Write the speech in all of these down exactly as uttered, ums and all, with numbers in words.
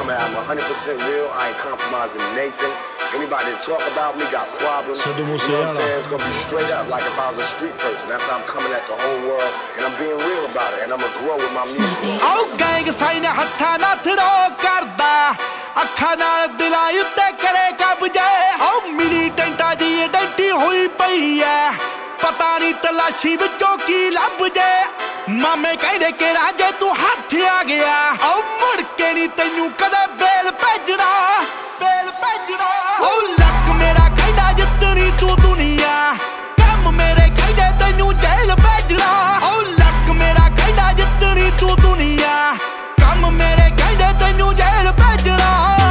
I'm at. I'm one hundred percent real. I ain't compromising Nathan. Anybody that talk about me got problems. You know what I'm saying? It's gonna be straight up, like if I was a street person. That's how I'm coming at the whole world, and I'm being real about it, and I'm gonna grow with my music. Oh, gang sign ਹੱਥਾਂ ਨਾਲ throw ਕਰਦਾ ਅੱਖਾਂ ਨਾਲ ਦਿਲਾਂ ਉੱਤੇ ਕਰੇ ਕਬਜ਼ੇ ਉਹ ਮਿਲੀਟੈਂਟਾਂ ਦੀ ਆਇਡੈਂਟੀ ਹੋਈ ਪਈ ਐ ਪਤਾ ਨਹੀਂ ਤਲਾਸ਼ੀ ਵਿੱਚੋਂ ਕੀ ਲੱਭ ਜੇ ਮਾਮੇ ਕਹਿੰਦੇ ਕਿ ਰਾਜੇ ਤੂੰ ਹੱਥ ਆ ਗਿਆ ਉਹ ਮੁੜ ਕੇ ਨਹੀਂ ਤੈਨੂੰ ਕਦੇ ਬੇਲ ਭੇਜਣਾ ਬੇਲ ਭੇਜਣਾ ਉਹ ਲੱਕ ਮੇਰਾ ਕਹਿੰਦਾ ਜਿੱਤਣੀ ਤੂੰ ਦੁਨੀਆ ਕੰਮ ਮੇਰੇ ਕਹਿੰਦੇ ਤੈਨੂੰ ਜੇਲ੍ਹ ਭੇਜਣਾ ਉਹ ਲੱਕ ਮੇਰਾ ਕਹਿੰਦਾ ਜਿੱਤਣੀ ਤੂੰ ਦੁਨੀਆ ਕੰਮ ਮੇਰੇ ਕਹਿੰਦੇ ਤੈਨੂੰ ਜੇਲ੍ਹ ਭੇਜਣਾ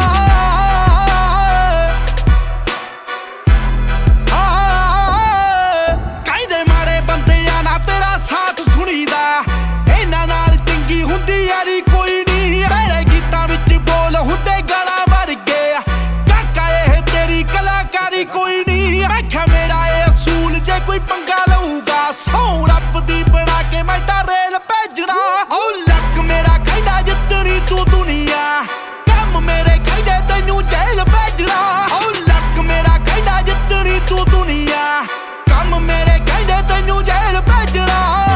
ਕਹਿੰਦੇ ਮਾੜੇ ਬੰਦਿਆਂ ਨਾਲ ਤੇਰਾ ਸਾਥ ਸੁਣੀਦਾ ਇਹਨਾਂ ਨਾਲ ਚੰਗੀ ਹੁੰਦੀ ਯਾਰੀ ਕੋਈ ਨਹੀਂ ਤੇਰੇ ਗੀਤਾਂ ਵਿੱਚ ਬੋਲ ਹੁੰਦੇ ਗਾਲਾਂ ਵਰਗੇ ਕਾਕਾ ਇਹ ਤੇਰੀ ਕਲਾਕਾਰੀ ਕੋਈ ਨਹੀਂ ਮੈਂ ਕਿਹਾ ਮੇਰਾ ਇਹ ਅਸੂਲ ਜੇ ਕੋਈ ਪੰਗਾ ਲਊਗਾ ਸੌ ਰੱਬ ਦੀ ਬਣਾ ਕੇ ਮੈਂ ਤਾਂ ਰੇਲ ਭੇਜਣਾ ਉਹ ਲੱਕ ਮੇਰਾ ਕਹਿੰਦਾ ਜਿੱਤਣੀ ਤੂੰ ਦੁਨੀਆ ਕੰਮ ਮੇਰੇ ਕਹਿੰਦੇ ਤੈਨੂੰ ਜੇਲ੍ਹ ਭੇਜਣਾ ਉਹ ਲੱਕ ਮੇਰਾ ਕਹਿੰਦਾ ਜਿੱਤਣੀ ਤੂੰ ਦੁਨੀਆ ਕੰਮ ਮੇਰੇ ਕਹਿੰਦੇ ਤੈਨੂੰ ਜੇਲ੍ਹ ਭੇਜਣਾ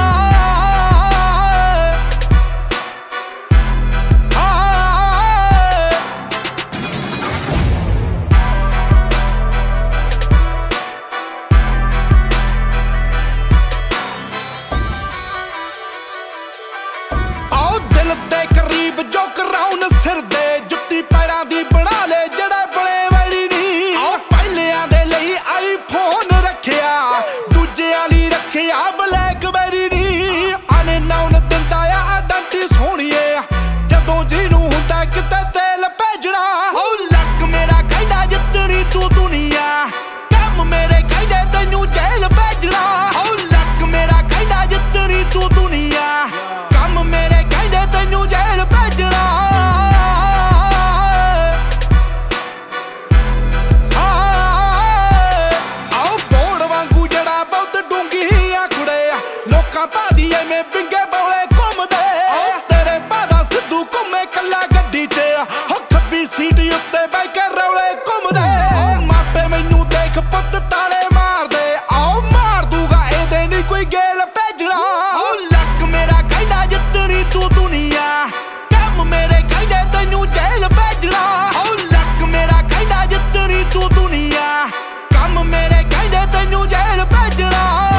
ਜੋ ਕਰਾਉਣ ਸਿਰ ਦੇ ਜੁੱਤੀ ਪੈਰਾਂ ਦੀ ਬਣਾ ਲੈ ਜਿਹੜੇ ਬਣੇ ਵੈਲੀ ਨਹੀਂ ਆ ਪਹਿਲਿਆਂ ਦੇ ਲਈ ਆਈਫੋਨ ਰੱਖਿਆ ਦੂਜਿਆਂ ਲਈ ਰੱਖਿਆ ਬਲੈਕਬੈਰੀ ਨਹੀਂ ਆਨੇ ਨਾਉਨ ਦਿੰਦਾ ਆ ਆਡੰਟੀ ਸੋਹਣੀਏ ਜਦੋਂ ਜਿਹਨੂੰ ਹੁੰਦਾ ਕਿਤੇ ਤੇਲ ਭੇਜਣਾ ਉਹ ਲੱਕ ਮੇਰਾ ਕਹਿੰਦਾ ਜਿੱਤਣੀ ਤੂੰ ਦੁਨੀਆ ਕੰਮ ਮੇਰੇ ਕਹਿੰਦੇ ਤੈਨੂੰ ਜੇਲ੍ਹ ਭੇਜਣਾ ਉਹ ਲੱਕ ਮੇਰਾ ਕਹਿੰਦਾ ਜਿੱਤਣੀ ਤੂੰ ਦੁਨੀਆ ਕੰਮ ਮੇਰੇ ਕਹਿੰਦੇ ਤੈਨੂੰ ਜੇਲ੍ਹ ਭੇਜਣਾ ਆਓ ਬੋੜ ਵਾਂਗੂ ਜਿਹੜਾ ਬਹੁਤ ਡੂੰਘੀਆਂ ਕੁੜੇ ਲੋਕਾਂ ਭਾਦੀ ਐਵੇਂ ਪਿੰਗੇ ਬੌਲੇ ਘੁੰਮਦੇ ਤੇਰੇ ਬਾਦਾ ਸਿੱਧੂ ਘੁੰਮੇ ਕੱਲਾ ਗੱਡੀ 'ਚ ਹੋ ਖੱਬੀ ਸੀਟ ਉੱਤੇ ਬਹਿ ਕੇ ਰੌਲੇ ਘੁੰਮਦੇ ਮਾਪੇ ਮੈਨੂੰ ਦੇਖ ਪੁੱਤ ਤਾਲੇ ਮਾਰਦੇ ਆਓ ਮਾਰ ਦੂਗਾ ਇਹਦੇ ਨਹੀਂ ਕੋਈ ਗੇਲ ਭੇਜਣਾ ਉਹ ਲੱਕ ਮੇਰਾ ਕਹਿੰਦਾ ਜਿੱਤਣੀ ਤੂੰ ਦੁਨੀਆ ਕੰਮ ਮੇਰੇ ਕਹਿੰਦੇ ਤੈਨੂੰ ਜੇਲ੍ਹ ਭੇਜਣਾ ਉਹ ਲੱਕ ਮੇਰਾ ਕਹਿੰਦਾ ਜਿੱਤਣੀ ਤੂੰ ਦੁਨੀਆ ਕੰਮ ਮੇਰੇ ਕਹਿੰਦੇ ਤੈਨੂੰ ਜੇਲ੍ਹ ਭੇਜਣਾ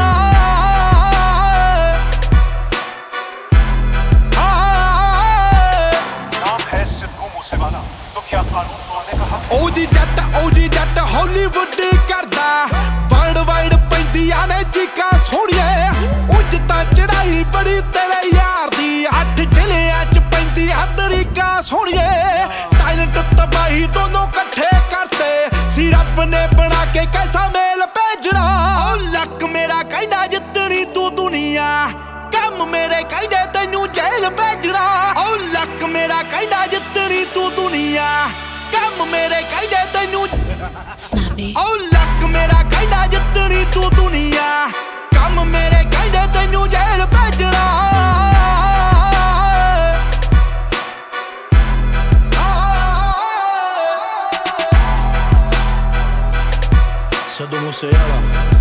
ਉਹ ਜੀ ਜੱਟ ਉਹ ਜੀ ਜੱਟ ਹਾਲੀਵੁੱਡ ਕਰਦਾ ਵਰਲਡ ਵਾਈਡ ਪੈਂਦੀਆਂ ਨੇ ਚੀਕਾਂ ਸੋਹਣੀਏ ਉਂਝ ਤਾਂ ਚੜਾਈ ਬੜੀ ਤੇਰੇ ਯਾਰ ਦੀ ਅੱਠ ਜ਼ਿਲ੍ਹਿਆਂ 'ਚ ਪੈਂਦੀ ਹਦਰੀਕਾ ਸੋਹਣੀਏ ਟੈਲੈਂਟ ਤਬਾਹੀ ਦੋਨੋਂ ਇਕੱਠੇ ਕਰਤੇ ਸੀ ਰੱਬ ਨੇ ਬਣਾ ਕੇ ਕੈਸਾ ਮੇਲ ਭੇਜਣਾ ਉਹ ਲੱਕ ਮੇਰਾ ਕਹਿੰਦਾ ਜਿੱਤਣੀ ਤੂੰ ਦੁਨੀਆ ਕੰਮ ਮੇਰੇ ਕਹਿੰਦੇ ਤੈਨੂੰ ਜੇਲ੍ਹ ਭੇਜਣਾ ਉਹ ਲੱਕ ਮੇਰਾ ਕਹਿੰਦਾ ਜਿੱਤਣੀ ਤੂੰ ਦੁਨੀਆ ਕੰਮ ਮੇਰੇ ਕਹਿੰਦੇ ਤੈਨੂੰ ਉਹ ਲੱਕ ਮੇਰਾ ਕਹਿੰਦਾ ਜਿੱਤਣੀ ਤੂੰ ਦੁਨੀਆ ਕੰਮ ਮੇਰੇ ਕਹਿੰਦੇ ਤੈਨੂੰ ਜੇਲ੍ਹ ਭੇਜਣਾ Sido Musiala